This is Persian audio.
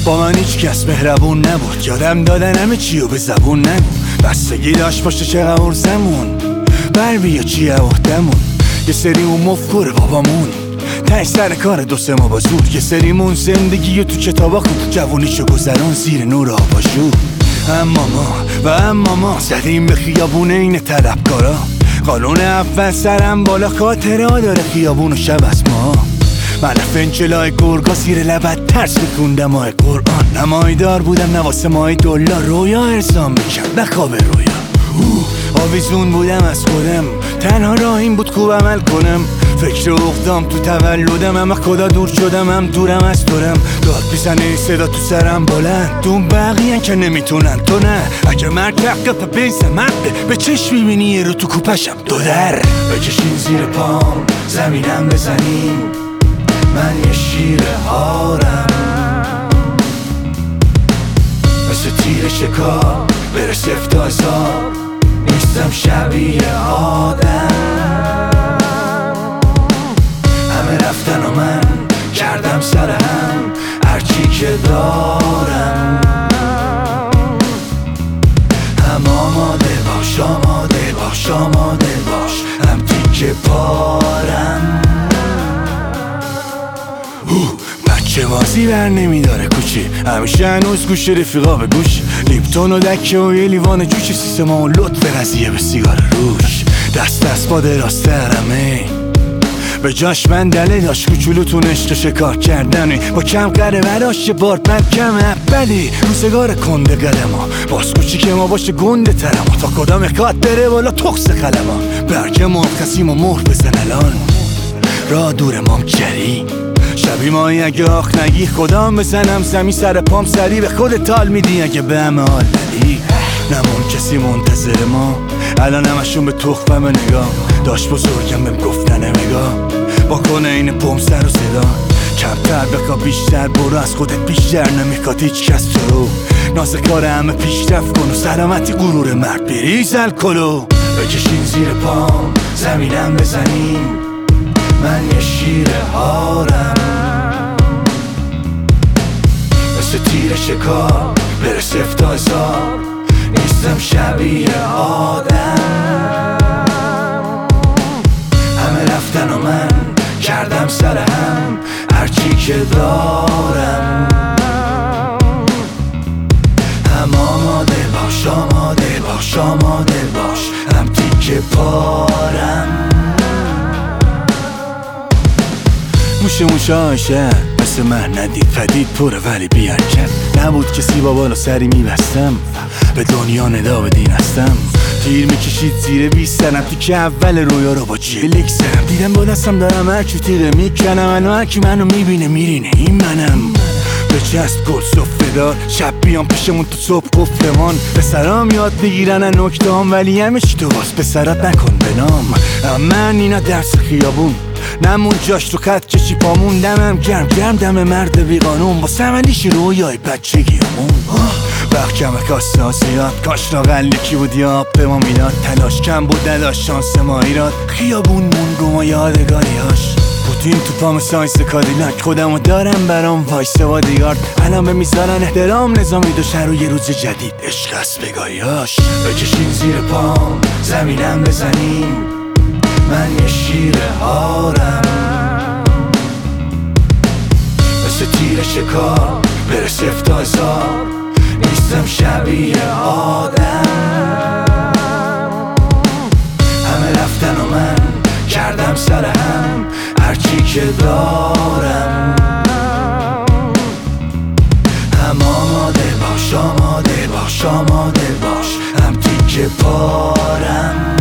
با من هیچ کس مهربون نبود، یادم دادن همه چیو به زبون نگو. بستگی داشت باشه چه قرار زمون، بر بیا چیه عهدمون. یه سری اون مفکور بابامون تای سر کار دو سه ما با زور، یه سریمون زندگی تو کتابا خود جوونیشو گذران زیر نور آباژور. اما ما زدیم به خیابون این طلبکارا، قانون اول سرم بالا خاطره ها داره خیابون و شب از ما. من فنجلای گرگا زیر لبت ترس میکوندم ماه قرآن، نمایدار بودم نواسه ماه دلار، رویا ارسام میکرد نه خواب رویا. آویزون بودم از خودم، تنها راهیم بود خوب عمل کنم. فکر اقدام تو تولدم، اما خدا دور شدم هم دورم از دورم. داد میزنه صدا تو سرم بلند، دون بقیه‌ن که نمیتونن تو نه. اگه مرگ حق بینسه مقده به چشم میبینی یه رو تو کوپشم دو در. بکشین زیر پام زمینم بزنین، من یه شیر هارم مثل تیر شکار برسه افتازار، نیستم شبیه آدم. همه رفتن و من کردم سر هم هرچی که دارم. هم آماده باش آماده باش آماده باش، هم تیکه پارم. بچه بازی بر نمیداره کوچی، همیشه هنوز گوش رفیقا به گوش. لیپتون و دکه و یه لیوان جوش، سیستما و لطف قضیه به سیگار روش. دست با دراست درمه به جاش من دله داشت کوچولوتون عشق شکار کردنی، با کم قره براش بارد من کم اپلی. روزگار کنده قدما باز کوچی که ما باشه گنده ترما، تا کدام اکاد بره بالا تخص قلما. برگ مرخصیم و مهر بزن الان را دور مام کری. شبی مایی اگه آخ نگی خدام بزنم زمین سر پام سری، به خود تال میدی اگه به همه حال ندی. نمون کسی منتظر ما الان همشون به تخمم نگاه، داشت بزرگم بهم گفتن نگاه با کنه این پم سر و صدا. کمتر بخوا بیشتر برو، از خودت بیشتر نمیخواد هیچ کس تو رو. ناز کار همه پیشرفت کن و سلامتی غرور مرد بریز الکلو. بکشین زیر پام زمینم بزنین، من یه شیر هارم مثل تیر شکار برسه افتازار، نیستم شبیه آدم. همه رفتن و من کردم سر هم هرچی که دارم. هم آماده باش آماده باش آماده باش، هم تیکه پارم. موشه آشه مثل من ندید پدید پره ولی بیان کرد. نبود کسی با بالا سری میبستم، به دنیا ندا به دین هستم. تیر میکشید زیر 20 سنم، تیکه اول رویا رو با جلیک سرم. دیدم با دستم دارم هرکی تیره میکنم، منو هرکی منو میبینه میرینه این منم. به چست گل صفه دار شب بیام پیشمون تو صبح قفلمان. به سرام یاد بگیرن نکته هم ولی همه چی تو واس به سرات نکن به نام. من اینا درس خیابون نمون جاش تو خط کشی پامون. دمم گرم دم مرد بیقانون، با سملیش رویای بچگیمون. وقت کمه کاسه آسیاد کاش لاغل کی بود یا آب به ما میداد. تلاش کم بود نداشت شانس ما ایراد، خیابون مون رو ما یادگاریاش. پوتین تو پام ساینس کادیلاک، خودمو دارم برام وایسه با دیگارد. الان به میذارن احترام نظامی دو شهر و یه روز جدید عشق است بگاهیاش. بکشین زیر پام زمینم بزنین، من یه شیر هارم مثل تیر شکار برسه افتازار، نیستم شبیه آدم. همه رفتن و من کردم سر هم هرچی که دارم. هم آماده باش آماده باش آماده باش، هم تیکه پارم.